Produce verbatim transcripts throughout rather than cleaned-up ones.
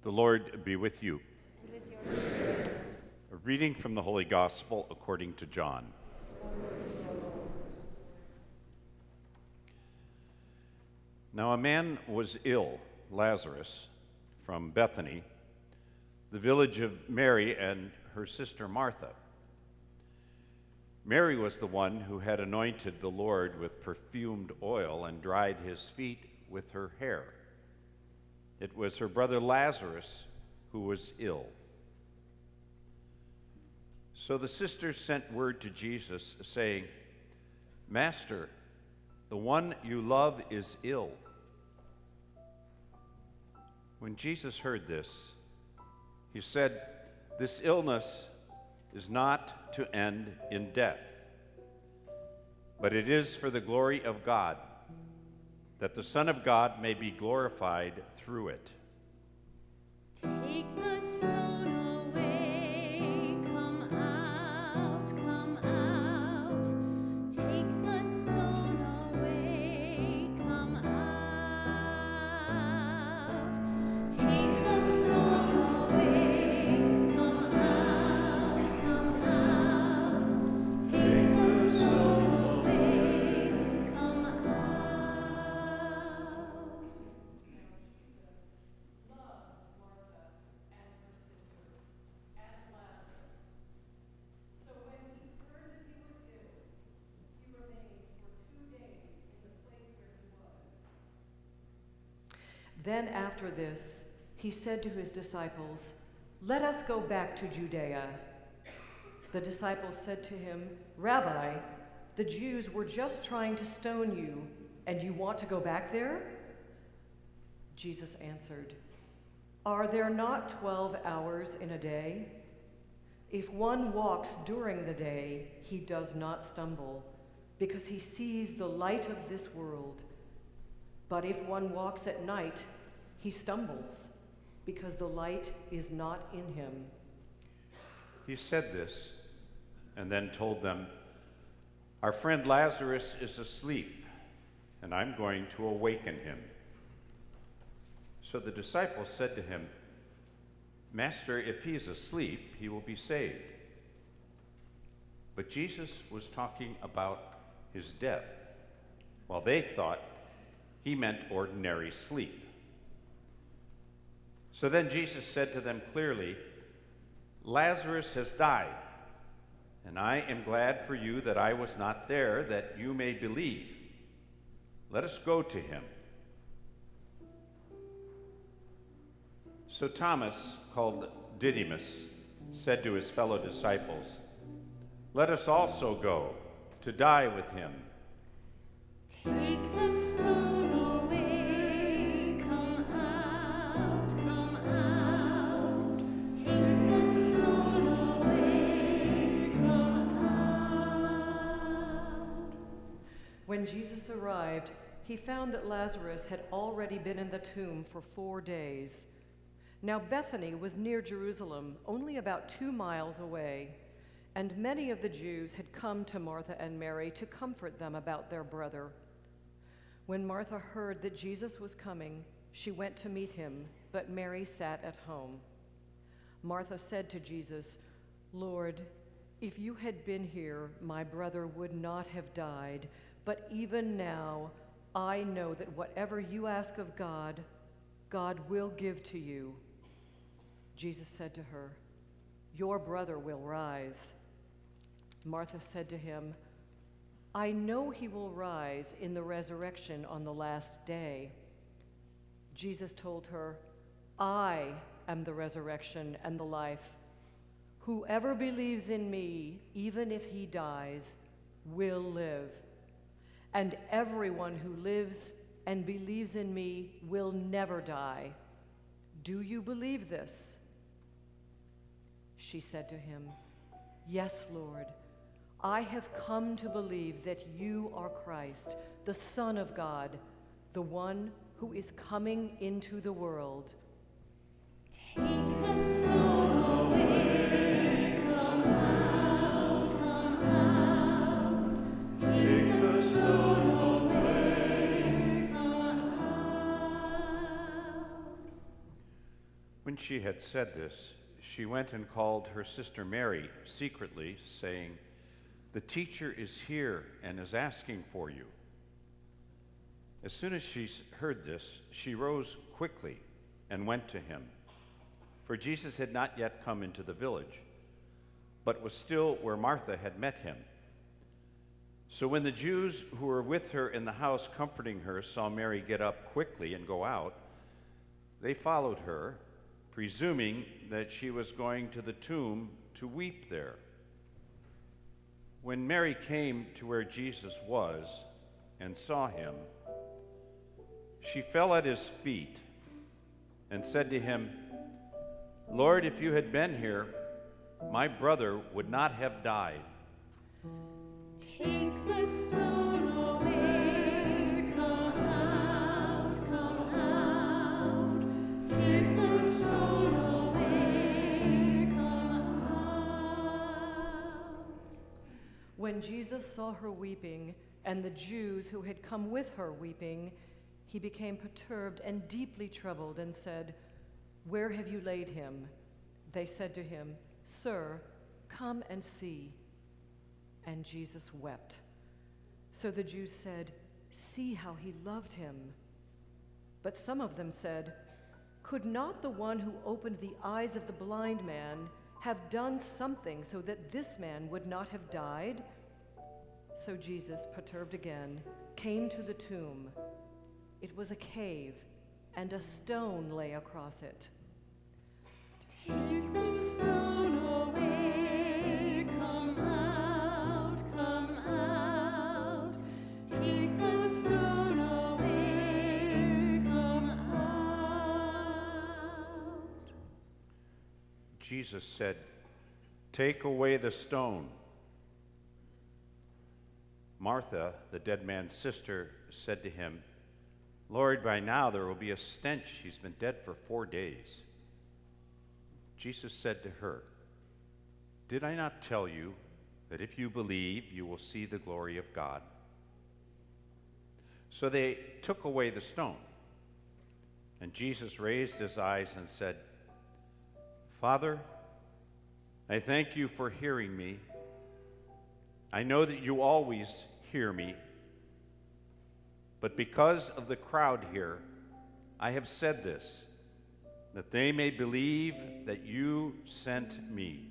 The Lord be with you. And with your spirit. A reading from the Holy Gospel according to John. Now a man was ill, Lazarus, from Bethany, the village of Mary and her sister Martha. Mary was the one who had anointed the Lord with perfumed oil and dried his feet with her hair. It was her brother Lazarus who was ill. So the sisters sent word to Jesus, saying, "Master, the one you love is ill." When Jesus heard this, he said, "This illness is not to end in death, but it is for the glory of God, that the Son of God may be glorified through it." Take the stone away, come out, come out. Take the stone away, come out. Take the stone away, come out, come out. Take the stone away, come out. Then after this, he said to his disciples, "Let us go back to Judea." The disciples said to him, "Rabbi, the Jews were just trying to stone you, and you want to go back there?" Jesus answered, "Are there not twelve hours in a day? If one walks during the day, he does not stumble, because he sees the light of this world. But if one walks at night, he stumbles, because the light is not in him." He said this and then told them, "Our friend Lazarus is asleep, and I'm going to awaken him." So the disciples said to him, "Master, if he is asleep, he will be saved." But Jesus was talking about his death, while they thought he meant ordinary sleep. So then Jesus said to them clearly, "Lazarus has died, and I am glad for you that I was not there, that you may believe. Let us go to him." So Thomas, called Didymus, said to his fellow disciples, "Let us also go to die with him." Take the stone away, come out, come out. Take the stone away, come out. When Jesus arrived, he found that Lazarus had already been in the tomb for four days. Now Bethany was near Jerusalem, only about two miles away, and many of the Jews had come to Martha and Mary to comfort them about their brother. When Martha heard that Jesus was coming, she went to meet him, but Mary sat at home. Martha said to Jesus, "Lord, if you had been here, my brother would not have died, but even now I know that whatever you ask of God, God will give to you." Jesus said to her, "Your brother will rise." Martha said to him, "I know he will rise in the resurrection on the last day." Jesus told her, "I am the resurrection and the life. Whoever believes in me, even if he dies, will live. And everyone who lives and believes in me will never die. Do you believe this?" She said to him, "Yes, Lord. I have come to believe that you are Christ, the Son of God, the one who is coming into the world." Take the stone away, come out, come out. Take the stone away, come out. When she had said this, she went and called her sister Mary secretly, saying, "The teacher is here and is asking for you." As soon as she heard this, she rose quickly and went to him. For Jesus had not yet come into the village, but was still where Martha had met him. So when the Jews who were with her in the house comforting her saw Mary get up quickly and go out, they followed her, presuming that she was going to the tomb to weep there. When Mary came to where Jesus was and saw him, she fell at his feet and said to him, "Lord, if you had been here, my brother would not have died." Take the stone away, come out, come out. Take the stone away, come out. When Jesus saw her weeping, and the Jews who had come with her weeping, he became perturbed and deeply troubled and said, "Where have you laid him?" They said to him, "Sir, come and see." And Jesus wept. So the Jews said, "See how he loved him." But some of them said, "Could not the one who opened the eyes of the blind man have done something so that this man would not have died?" So Jesus, perturbed again, came to the tomb. It was a cave, and a stone lay across it. Take the stone away, come out, come out. Take the stone away, come out. Jesus said, "Take away the stone." Martha, the dead man's sister, said to him, "Lord, by now there will be a stench. He's been dead for four days." Jesus said to her, "Did I not tell you that if you believe, you will see the glory of God?" So they took away the stone. And Jesus raised his eyes and said, "Father, I thank you for hearing me. I know that you always hear me. But because of the crowd here, I have said this, that they may believe that you sent me."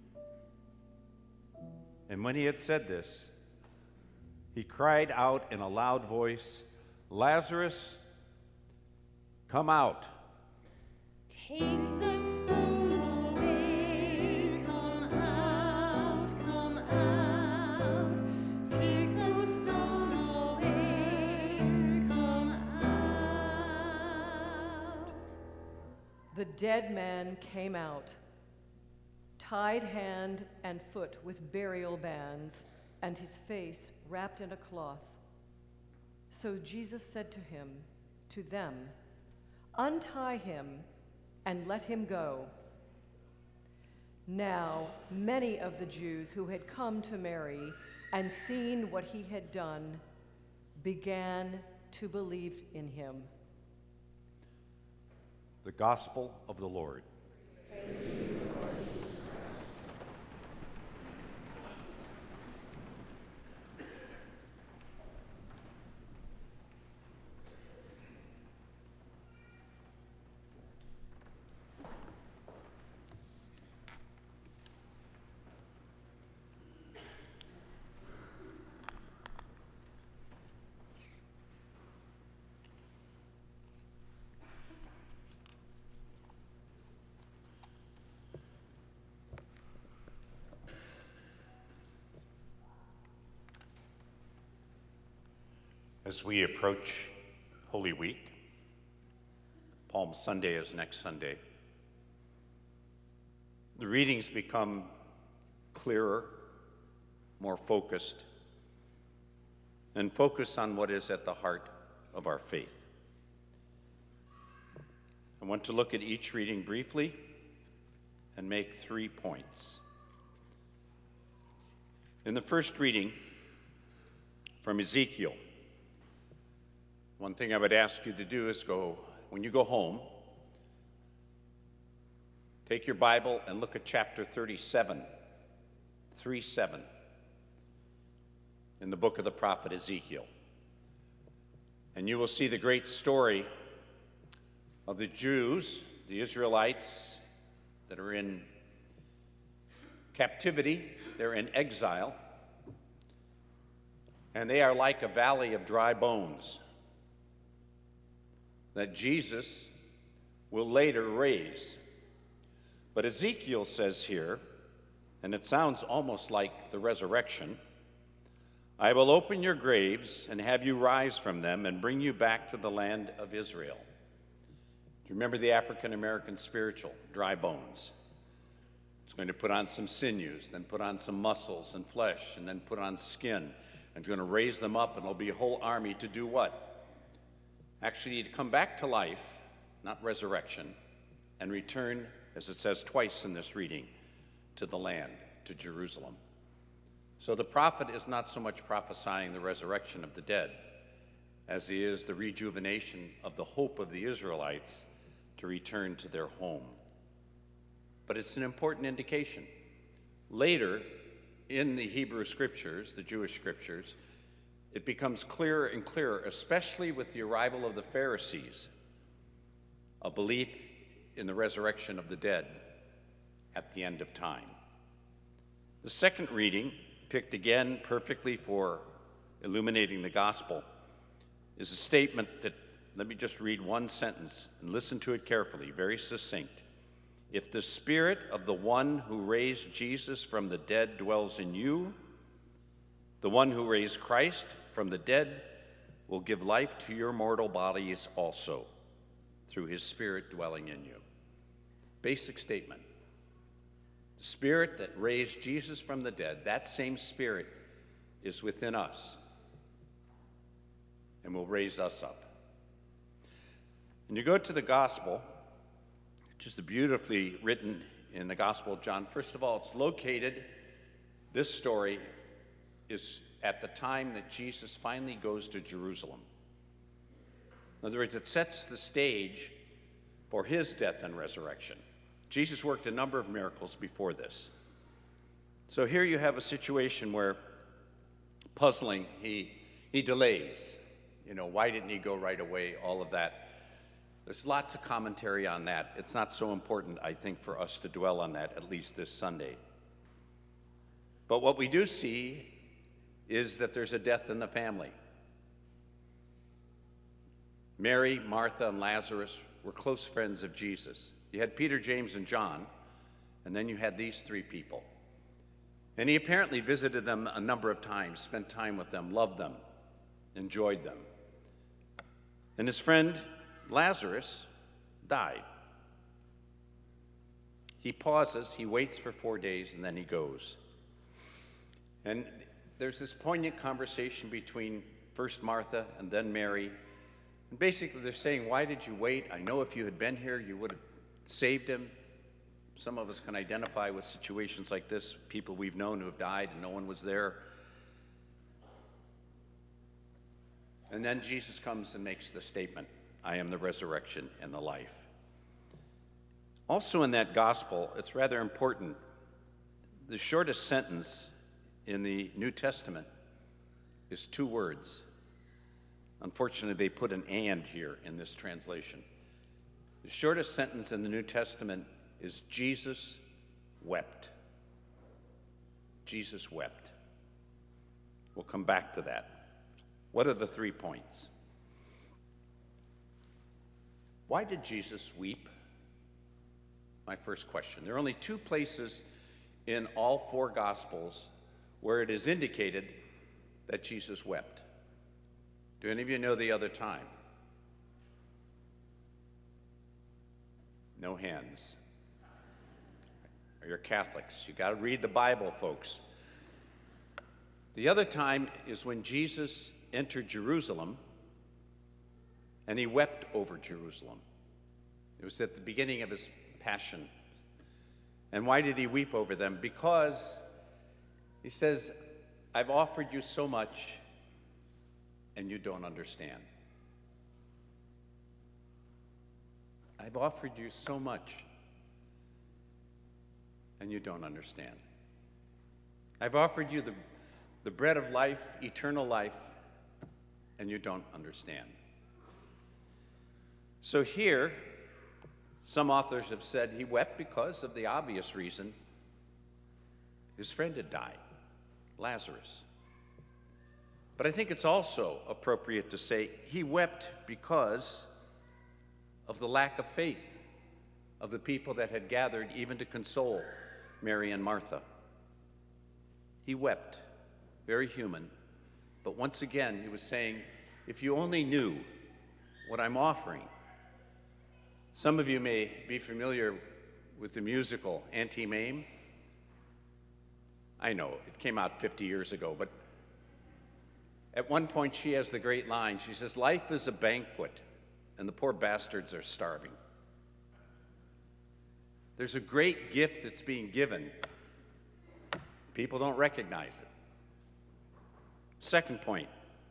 And when he had said this, he cried out in a loud voice, "Lazarus, come out." Take the stone away, come out, come out. Take the stone away, come out. The dead man came out, tied hand and foot with burial bands, and his face wrapped in a cloth. So Jesus said to him, to them, "Untie him and let him go." Now, many of the Jews who had come to Mary and seen what he had done began to believe in him. The Gospel of the Lord. Praise to you, Lord. As we approach Holy Week, Palm Sunday is next Sunday, the readings become clearer, more focused, and focus on what is at the heart of our faith. I want to look at each reading briefly and make three points. In the first reading from Ezekiel, one thing I would ask you to do is go, when you go home, Take your Bible and look at chapter thirty-seven, three seven, in the book of the prophet Ezekiel. And you will see the great story of the Jews, the Israelites, that are in captivity, they're in exile, and they are like a valley of dry bones that Jesus will later raise. But Ezekiel says here, and it sounds almost like the resurrection, I will open your graves and have you rise from them and bring you back to the land of Israel. Do you remember the African-American spiritual, dry bones? It's going to put on some sinews, then put on some muscles and flesh, and then put on skin. And it's going to raise them up, and there'll be a whole army to do what? Actually, to come back to life, not resurrection, and return, as it says twice in this reading, to the land, to Jerusalem. So the prophet is not so much prophesying the resurrection of the dead as he is the rejuvenation of the hope of the Israelites to return to their home. But it's an important indication. Later, in the Hebrew scriptures, the Jewish scriptures, it becomes clearer and clearer, especially with the arrival of the Pharisees, a belief in the resurrection of the dead at the end of time. The second reading, picked again perfectly for illuminating the gospel, is a statement that, let me just read one sentence and listen to it carefully, very succinct. If the spirit of the one who raised Jesus from the dead dwells in you, the one who raised Christ from the dead will give life to your mortal bodies also, through his spirit dwelling in you. Basic statement. The spirit that raised Jesus from the dead, that same spirit is within us and will raise us up. And you go to the gospel, which is beautifully written in the Gospel of John. First of all, it's located, this story is at the time that Jesus finally goes to Jerusalem. In other words, it sets the stage for his death and resurrection. Jesus worked a number of miracles before this. So here you have a situation where, puzzling, he, he delays. You know, why didn't he go right away? All of that. There's lots of commentary on that. It's not so important, I think, for us to dwell on that, at least this Sunday. But what we do see is that there's a death in the family. Mary, Martha, and Lazarus were close friends of Jesus. You had Peter, James, and John, and then you had these three people. And he apparently visited them a number of times, spent time with them, loved them, enjoyed them. And his friend Lazarus died. He pauses, he waits for four days, and then he goes. And there's this poignant conversation between first Martha and then Mary. And basically they're saying, why did you wait? I know if you had been here, you would have saved him. Some of us can identify with situations like this, people we've known who have died and no one was there. And then Jesus comes and makes the statement, I am the resurrection and the life. Also in that gospel, it's rather important, the shortest sentence in the New Testament is two words. Unfortunately, they put an and here in this translation. The shortest sentence in the New Testament is Jesus wept. Jesus wept. We'll come back to that. What are the three points? Why did Jesus weep? My first question. There are only two places in all four Gospels where it is indicated that Jesus wept. Do any of you know the other time? No hands. You're Catholics. You got to read the Bible, folks. The other time is when Jesus entered Jerusalem and he wept over Jerusalem. It was at the beginning of his passion. And why did he weep over them? Because he says, I've offered you so much and you don't understand. I've offered you so much and you don't understand. I've offered you the, the bread of life, eternal life, and you don't understand. So here, some authors have said he wept because of the obvious reason. His friend had died, Lazarus. But I think it's also appropriate to say he wept because of the lack of faith of the people that had gathered even to console Mary and Martha. He wept, very human, but once again he was saying, if you only knew what I'm offering. Some of you may be familiar with the musical Auntie Mame. I know, it came out fifty years ago, but at one point she has the great line. She says, life is a banquet, and the poor bastards are starving. There's a great gift that's being given. People don't recognize it. Second point,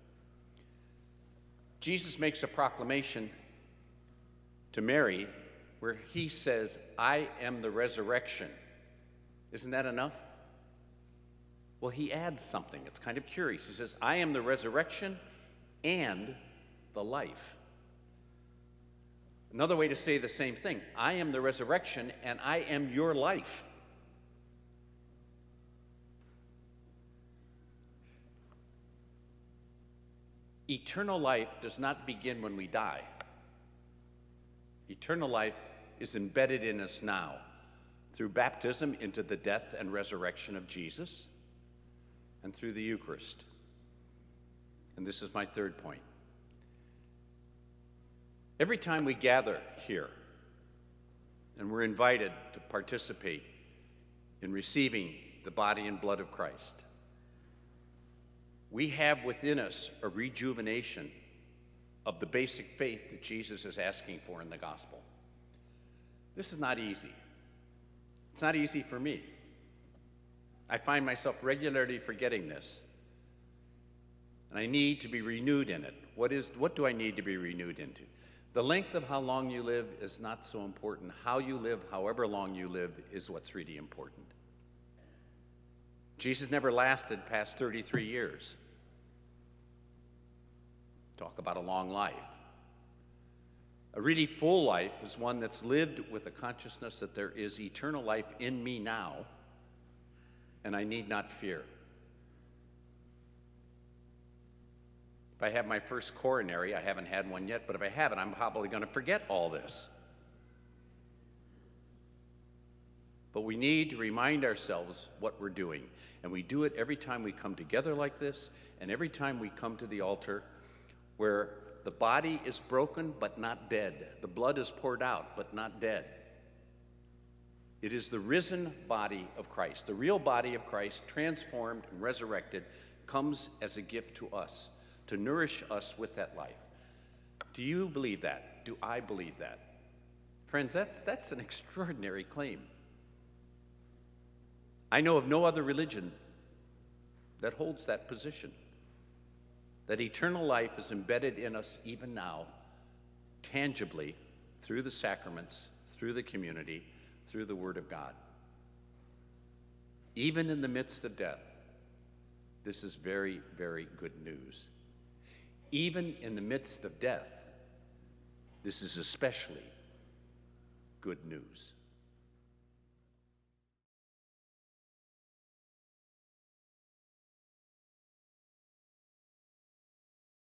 Jesus makes a proclamation to Mary where he says, I am the resurrection. Isn't that enough? Well, he adds something. It's kind of curious. He says, I am the resurrection and the life. Another way to say the same thing, I am the resurrection and I am your life. Eternal life does not begin when we die. Eternal life is embedded in us now through baptism into the death and resurrection of Jesus and through the Eucharist. And this is my third point. Every time we gather here and we're invited to participate in receiving the body and blood of Christ, we have within us a rejuvenation of the basic faith that Jesus is asking for in the gospel. This is not easy. It's not easy for me. I find myself regularly forgetting this. And I need to be renewed in it. What is, what do I need to be renewed into? The length of how long you live is not so important. How you live, however long you live, is what's really important. Jesus never lasted past thirty-three years. Talk about a long life. A really full life is one that's lived with the consciousness that there is eternal life in me now, and I need not fear. If I have my first coronary, I haven't had one yet, but if I haven't, I'm probably going to forget all this. But we need to remind ourselves what we're doing, and we do it every time we come together like this, and every time we come to the altar where the body is broken but not dead. The blood is poured out but not dead. It is the risen body of Christ. The real body of Christ, transformed and resurrected, comes as a gift to us to nourish us with that life. Do you believe that? Do I believe that? Friends, that's, that's an extraordinary claim. I know of no other religion that holds that position. That eternal life is embedded in us even now, tangibly, through the sacraments, through the community, through the Word of God. Even in the midst of death, this is very, very good news. Even in the midst of death, this is especially good news.